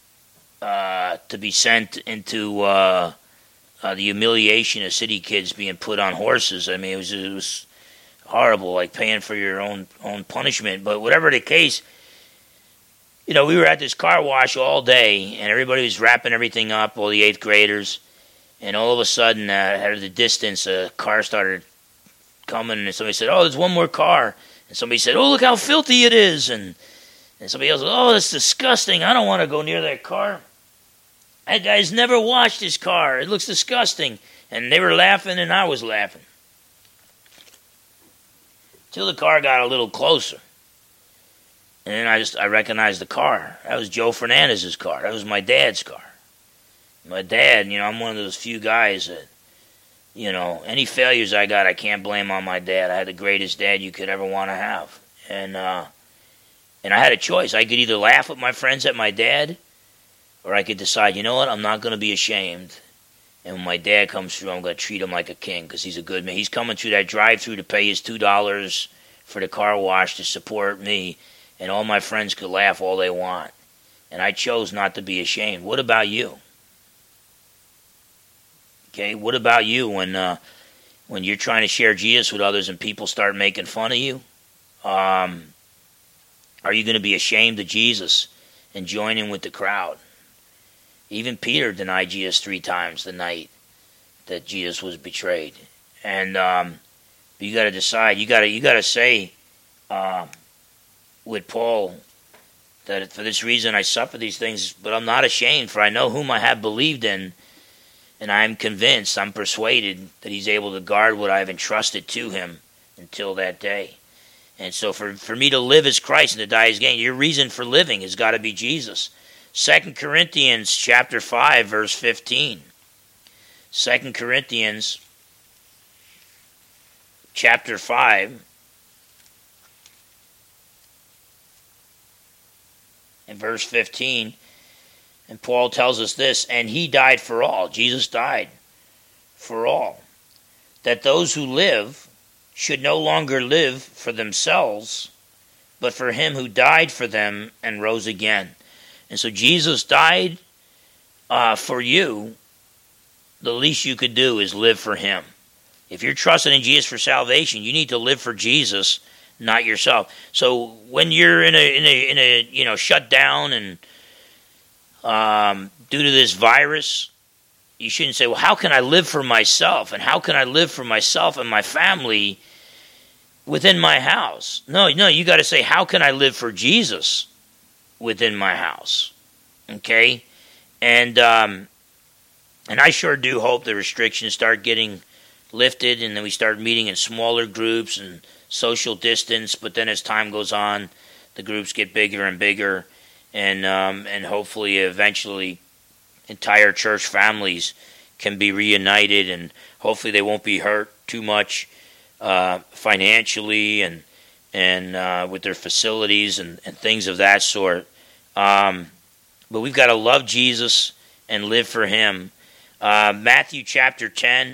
uh, to be sent into uh, uh, the humiliation of city kids being put on horses. I mean, it was it was horrible, like paying for your own own punishment. But whatever the case, you know, we were at this car wash all day, and everybody was wrapping everything up, all the eighth graders. And all of a sudden, uh, out of the distance, a car started coming, and somebody said, "Oh, there's one more car." And somebody said, "Oh, look how filthy it is!" And And somebody else, oh, that's disgusting. I don't want to go near that car. That guy's never washed his car. It looks disgusting. And they were laughing and I was laughing. Till the car got a little closer. And then I just, I recognized the car. That was Joe Fernandez's car. That was my dad's car. My dad, you know, I'm one of those few guys that, you know, any failures I got, I can't blame on my dad. I had the greatest dad you could ever want to have. And, uh, and I had a choice. I could either laugh with my friends at my dad, or I could decide, you know what, I'm not going to be ashamed. And when my dad comes through, I'm going to treat him like a king because he's a good man. He's coming through that drive-through to pay his two dollars for the car wash to support me, and all my friends could laugh all they want. And I chose not to be ashamed. What about you? Okay, what about you when uh, when you're trying to share Jesus with others and people start making fun of you? Um, are you going to be ashamed of Jesus and join in with the crowd? Even Peter denied Jesus three times the night that Jesus was betrayed. And um, you got to decide. You got to you got to say uh, with Paul that for this reason I suffer these things, but I'm not ashamed, for I know whom I have believed in. And I'm convinced, I'm persuaded that he's able to guard what I've entrusted to him until that day. And so for, for me to live as Christ and to die as gain, your reason for living has got to be Jesus. Second Corinthians chapter five, verse fifteen. Second Corinthians chapter five and verse fifteen. And Paul tells us this, and he died for all. Jesus died for all. That those who live should no longer live for themselves, but for him who died for them and rose again. And so Jesus died uh, for you. The least you could do is live for him. If you're trusting in Jesus for salvation, you need to live for Jesus, not yourself. So when you're in a in a in a you know shut down and Um, due to this virus, you shouldn't say, well, how can I live for myself? And how can I live for myself and my family within my house? No, no, you got to say, how can I live for Jesus within my house? Okay? And, um, and I sure do hope the restrictions start getting lifted and then we start meeting in smaller groups and social distance. But then as time goes on, the groups get bigger and bigger. And um, and hopefully eventually entire church families can be reunited, and hopefully they won't be hurt too much uh, financially and and uh, with their facilities and, and things of that sort. Um, but we've got to love Jesus and live for him. Uh, Matthew chapter ten.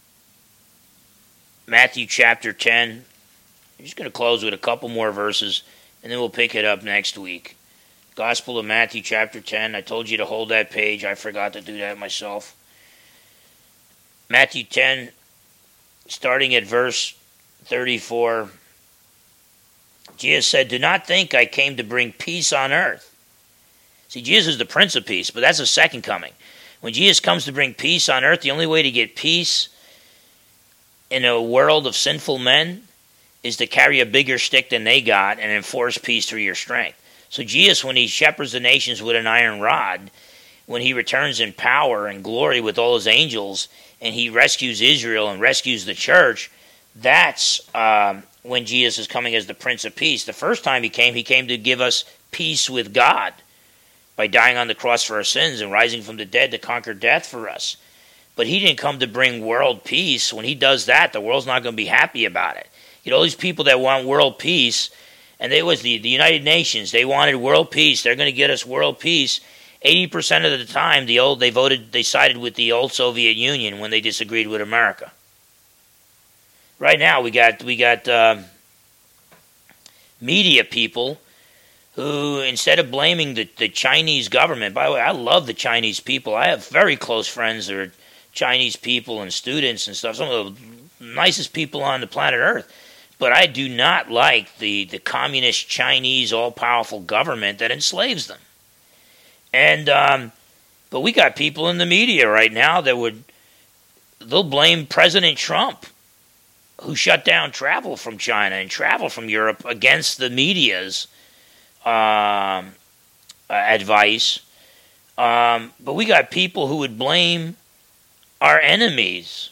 Matthew chapter ten. I'm just going to close with a couple more verses, and then we'll pick it up next week. Gospel of Matthew chapter ten. I told you to hold that page. I forgot to do that myself. Matthew ten, starting at verse thirty-four. Jesus said, do not think I came to bring peace on earth. See, Jesus is the Prince of Peace, but that's a second coming. When Jesus comes to bring peace on earth, the only way to get peace in a world of sinful men is to carry a bigger stick than they got and enforce peace through your strength. So Jesus, when he shepherds the nations with an iron rod, when he returns in power and glory with all his angels, and he rescues Israel and rescues the church, that's um, when Jesus is coming as the Prince of Peace. The first time he came, he came to give us peace with God by dying on the cross for our sins and rising from the dead to conquer death for us. But he didn't come to bring world peace. When he does that, the world's not going to be happy about it. You know, all these people that want world peace, and they was the, the United Nations. They wanted world peace. They're going to get us world peace. Eighty percent of the time, the old they voted, they sided with the old Soviet Union when they disagreed with America. Right now, we got we got uh, media people who, instead of blaming the, the Chinese government. By the way, I love the Chinese people. I have very close friends that are Chinese people and students and stuff. Some of the nicest people on the planet Earth. But I do not like the, the communist Chinese all-powerful government that enslaves them. And um, but we got people in the media right now that would they'll blame President Trump, who shut down travel from China and travel from Europe against the media's um, uh, advice. Um, but we got people who would blame our enemies,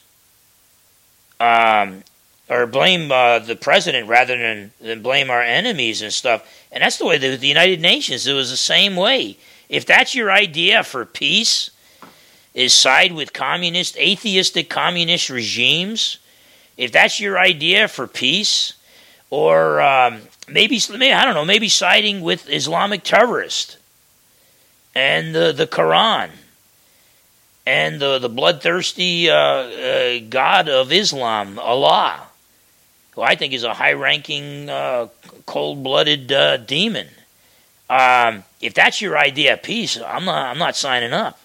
um, or blame uh, the president rather than, than blame our enemies and stuff. And that's the way the, the United Nations, it was the same way. If that's your idea for peace, is side with communist, atheistic communist regimes, if that's your idea for peace, or um, maybe, maybe, I don't know, maybe siding with Islamic terrorists and the, the Quran and the, the bloodthirsty uh, uh, God of Islam, Allah, who I think is a high-ranking, uh, cold-blooded uh, demon. Um, if that's your idea of peace, I'm not, I'm not signing up.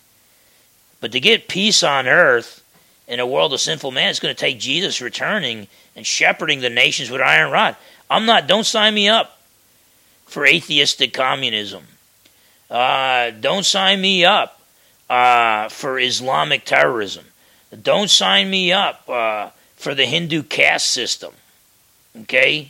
But to get peace on earth in a world of sinful man, it's going to take Jesus returning and shepherding the nations with iron rod. I'm not, don't sign me up for atheistic communism. Uh, don't sign me up uh, for Islamic terrorism. Don't sign me up uh, for the Hindu caste system. Okay?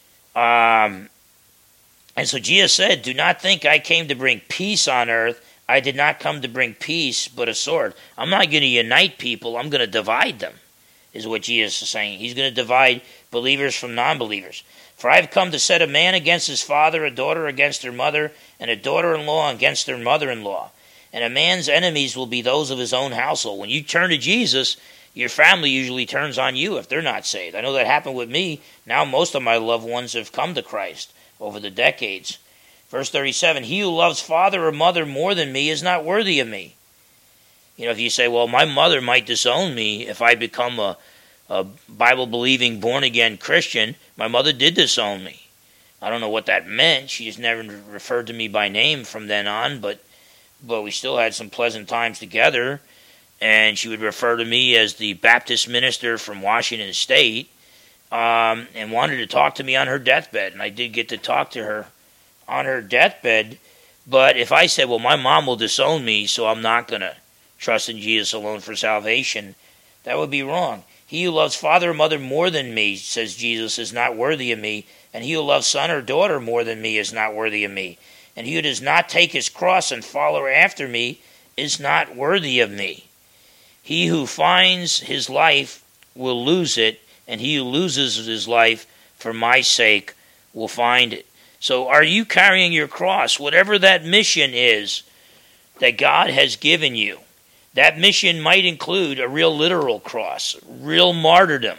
Um, and so Jesus said, do not think I came to bring peace on earth. I did not come to bring peace, but a sword. I'm not going to unite people. I'm going to divide them, is what Jesus is saying. He's going to divide believers from non-believers. For I have come to set a man against his father, a daughter against her mother, and a daughter-in-law against her mother-in-law. And a man's enemies will be those of his own household. When you turn to Jesus, your family usually turns on you if they're not saved. I know that happened with me. Now most of my loved ones have come to Christ over the decades. Verse thirty-seven, he who loves father or mother more than me is not worthy of me. You know, if you say, well, my mother might disown me if I become a, a Bible-believing, born-again Christian. My mother did disown me. I don't know what that meant. She just never referred to me by name from then on, but but we still had some pleasant times together. And she would refer to me as the Baptist minister from Washington State, um, and wanted to talk to me on her deathbed. And I did get to talk to her on her deathbed. But if I said, well, my mom will disown me, so I'm not going to trust in Jesus alone for salvation, that would be wrong. He who loves father or mother more than me, says Jesus, is not worthy of me. And he who loves son or daughter more than me is not worthy of me. And he who does not take his cross and follow after me is not worthy of me. He who finds his life will lose it, and he who loses his life for my sake will find it. So are you carrying your cross? Whatever that mission is that God has given you, that mission might include a real literal cross, real martyrdom.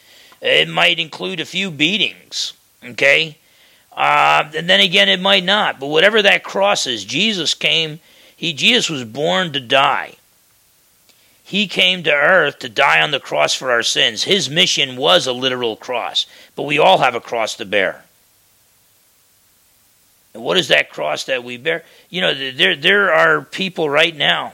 It might include a few beatings, okay? Uh, and then again, it might not. But whatever that cross is, Jesus came, he, Jesus was born to die. He came to earth to die on the cross for our sins. His mission was a literal cross, but we all have a cross to bear. And what is that cross that we bear? You know, there there are people right now,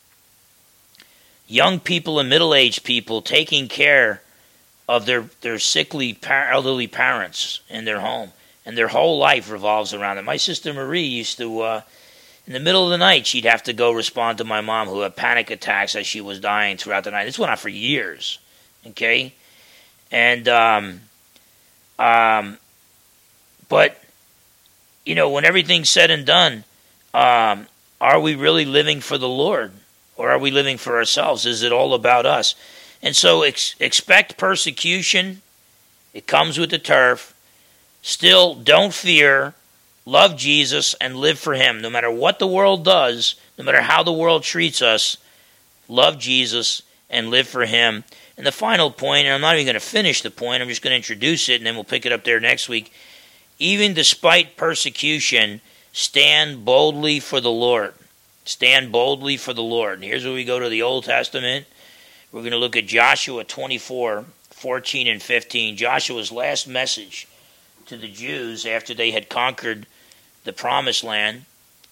young people and middle-aged people, taking care of their, their sickly, elderly parents in their home, and their whole life revolves around it. My sister Marie used to... Uh, In the middle of the night, she'd have to go respond to my mom, who had panic attacks as she was dying throughout the night. This went on for years, okay? And, um, um, but, you know, when everything's said and done, um, are we really living for the Lord? Or are we living for ourselves? Is it all about us? And so ex- expect persecution. It comes with the turf. Still, don't fear. Love Jesus and live for him. No matter what the world does, no matter how the world treats us, love Jesus and live for him. And the final point, and I'm not even going to finish the point, I'm just going to introduce it and then we'll pick it up there next week. Even despite persecution, stand boldly for the Lord. Stand boldly for the Lord. And here's where we go to the Old Testament. We're going to look at Joshua twenty-four, fourteen and fifteen. Joshua's last message to the Jews after they had conquered the Promised Land.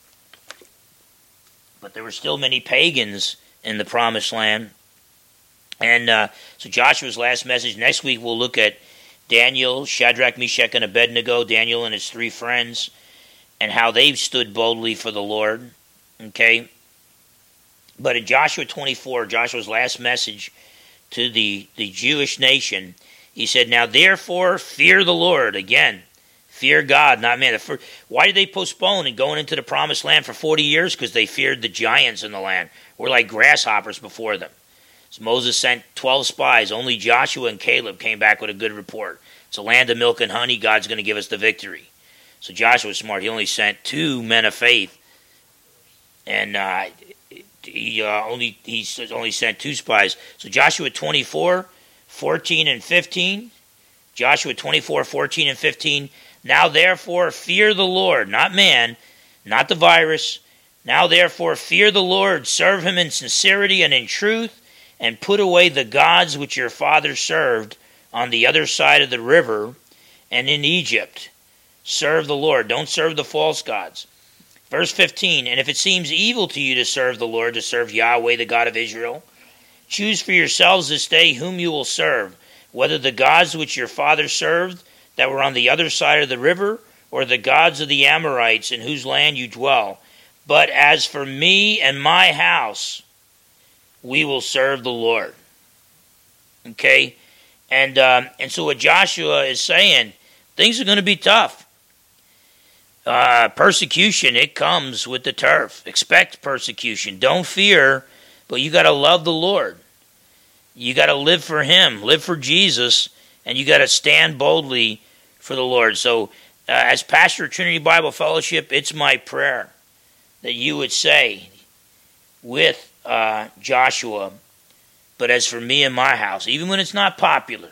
But there were still many pagans in the Promised Land. And uh, so Joshua's last message. Next week we'll look at Daniel, Shadrach, Meshach, and Abednego, Daniel and his three friends, and how they stood boldly for the Lord. Okay? But in Joshua twenty-four, Joshua's last message to the, the Jewish nation, he said, now therefore fear the Lord. Again, Fear God, not man. Why did they postpone and going into the promised land for forty years? Because they feared the giants in the land. We're like grasshoppers before them. So Moses sent twelve spies. Only Joshua and Caleb came back with a good report. It's a land of milk and honey. God's going to give us the victory. So Joshua was smart. He only sent two men of faith. And uh, he uh, only he only sent two spies. So Joshua twenty-four, fourteen, and fifteen. Joshua twenty-four, fourteen, and fifteen. Now therefore fear the Lord, not man, not the virus. Now therefore fear the Lord, serve him in sincerity and in truth, and put away the gods which your fathers served on the other side of the river and in Egypt. Serve the Lord. Don't serve the false gods. Verse fifteen, and if it seems evil to you to serve the Lord, to serve Yahweh, the God of Israel, choose for yourselves this day whom you will serve, whether the gods which your fathers served that were on the other side of the river, or the gods of the Amorites in whose land you dwell. But as for me and my house, we will serve the Lord. Okay? And um, and so what Joshua is saying, things are going to be tough. Uh, persecution, it comes with the turf. Expect persecution. Don't fear, but you got to love the Lord. You got to live for Him, live for Jesus, and you got to stand boldly for the Lord. So, uh, as pastor of Trinity Bible Fellowship, it's my prayer that you would say with uh, Joshua, but as for me and my house, even when it's not popular,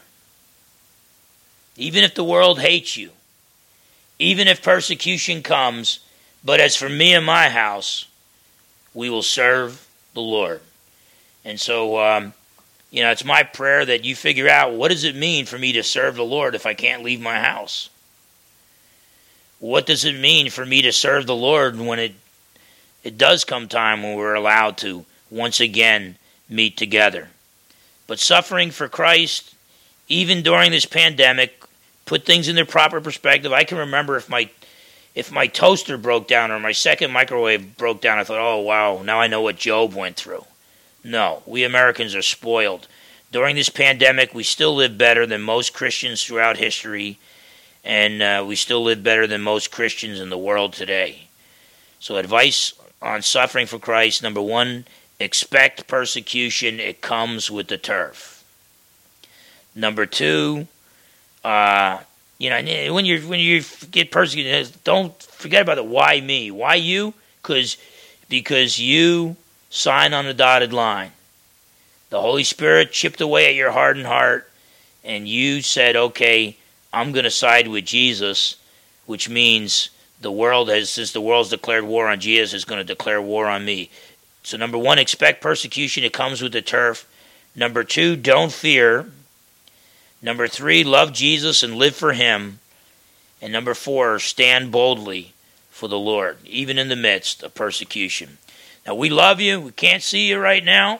even if the world hates you, even if persecution comes, but as for me and my house, we will serve the Lord. And so, um, you know, it's my prayer that you figure out, what does it mean for me to serve the Lord if I can't leave my house? What does it mean for me to serve the Lord when it it does come time when we're allowed to once again meet together? But suffering for Christ, even during this pandemic, put things in their proper perspective. I can remember if my if my toaster broke down or my second microwave broke down, I thought, oh, wow, now I know what Job went through. No, we Americans are spoiled. During this pandemic, we still live better than most Christians throughout history, and uh, we still live better than most Christians in the world today. So advice on suffering for Christ, number one, expect persecution. It comes with the turf. Number two, uh, you know, when you when you get persecuted, don't forget about the why me. Why you? Because because you sign on the dotted line. The Holy Spirit chipped away at your hardened heart, and you said, okay, I'm going to side with Jesus, which means the world has, since the world's declared war on Jesus, is going to declare war on me. So number one, expect persecution. It comes with the turf. Number two, don't fear. Number three, love Jesus and live for Him. And number four, stand boldly for the Lord, even in the midst of persecution. Now, we love you. We can't see you right now.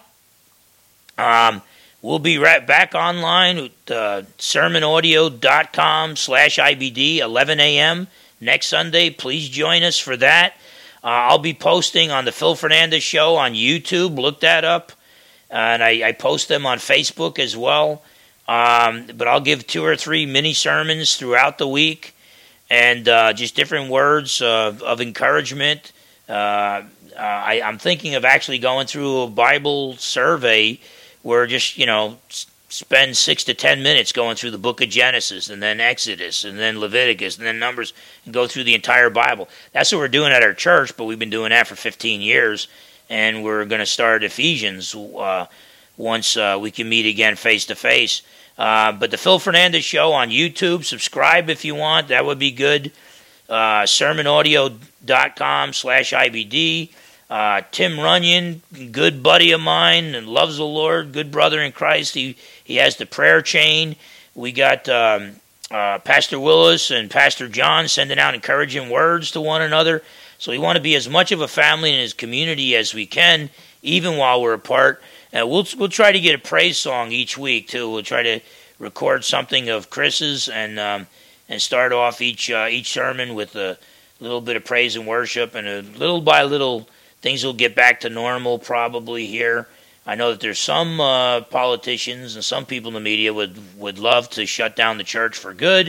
Um, we'll be right back online at uh, sermonaudio.com slash IBD, eleven a.m. next Sunday. Please join us for that. Uh, I'll be posting on the Phil Fernandez Show on YouTube. Look that up. Uh, and I, I post them on Facebook as well. Um, but I'll give two or three mini sermons throughout the week, and uh, just different words of, of encouragement. Uh, uh, I, I'm thinking of actually going through a Bible survey where just, you know, spend six to ten minutes going through the book of Genesis, and then Exodus, and then Leviticus, and then Numbers, and go through the entire Bible. That's what we're doing at our church, but we've been doing that for fifteen years, and we're going to start Ephesians uh, once uh, we can meet again face-to-face. Uh, but the Phil Fernandez Show on YouTube, subscribe if you want. That would be good. Uh, sermonaudio.com slash IBD. Uh, Tim Runyon, good buddy of mine and loves the Lord, good brother in Christ. He he has the prayer chain. We got um, uh, Pastor Willis and Pastor John sending out encouraging words to one another. So we want to be as much of a family in his community as we can, even while we're apart. Uh, we'll we'll try to get a praise song each week too. We'll try to record something of Chris's and um, and start off each uh, each sermon with a little bit of praise and worship, and a little by little things will get back to normal probably here. I know that there's some uh, politicians and some people in the media would would love to shut down the church for good,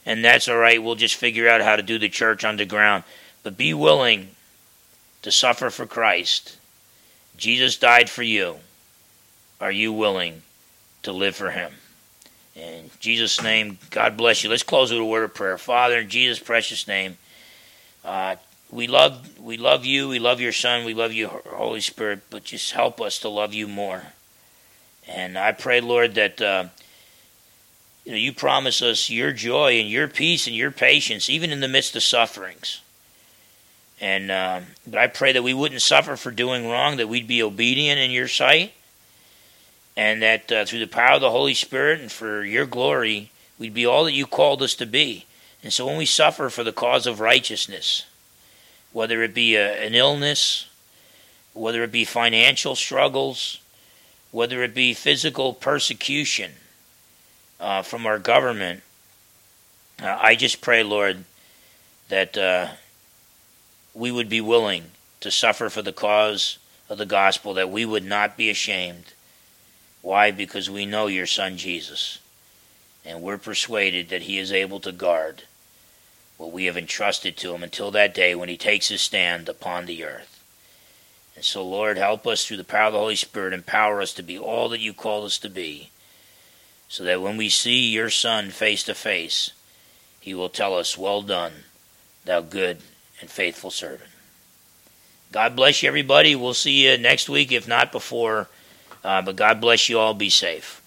and that's all right. We'll just figure out how to do the church underground. But be willing to suffer for Christ. Jesus died for you. Are you willing to live for him? In Jesus' name, God bless you. Let's close with a word of prayer. Father, in Jesus' precious name, uh, we love we love you. We love your Son. We love you, Holy Spirit. But just help us to love you more. And I pray, Lord, that uh, you know, you promise us your joy and your peace and your patience, even in the midst of sufferings. And uh, but I pray that we wouldn't suffer for doing wrong, that we'd be obedient in your sight, and that uh, through the power of the Holy Spirit and for your glory, we'd be all that you called us to be. And so when we suffer for the cause of righteousness, whether it be a, an illness, whether it be financial struggles, whether it be physical persecution uh, from our government, uh, I just pray, Lord, that uh, we would be willing to suffer for the cause of the gospel, that we would not be ashamed. Why? Because we know your Son Jesus, and we're persuaded that he is able to guard what we have entrusted to him until that day when he takes his stand upon the earth. And so, Lord, help us through the power of the Holy Spirit, empower us to be all that you call us to be, so that when we see your Son face to face, he will tell us, well done, thou good and faithful servant. God bless you, everybody. We'll see you next week, if not before. Uh, but God bless you all. Be safe.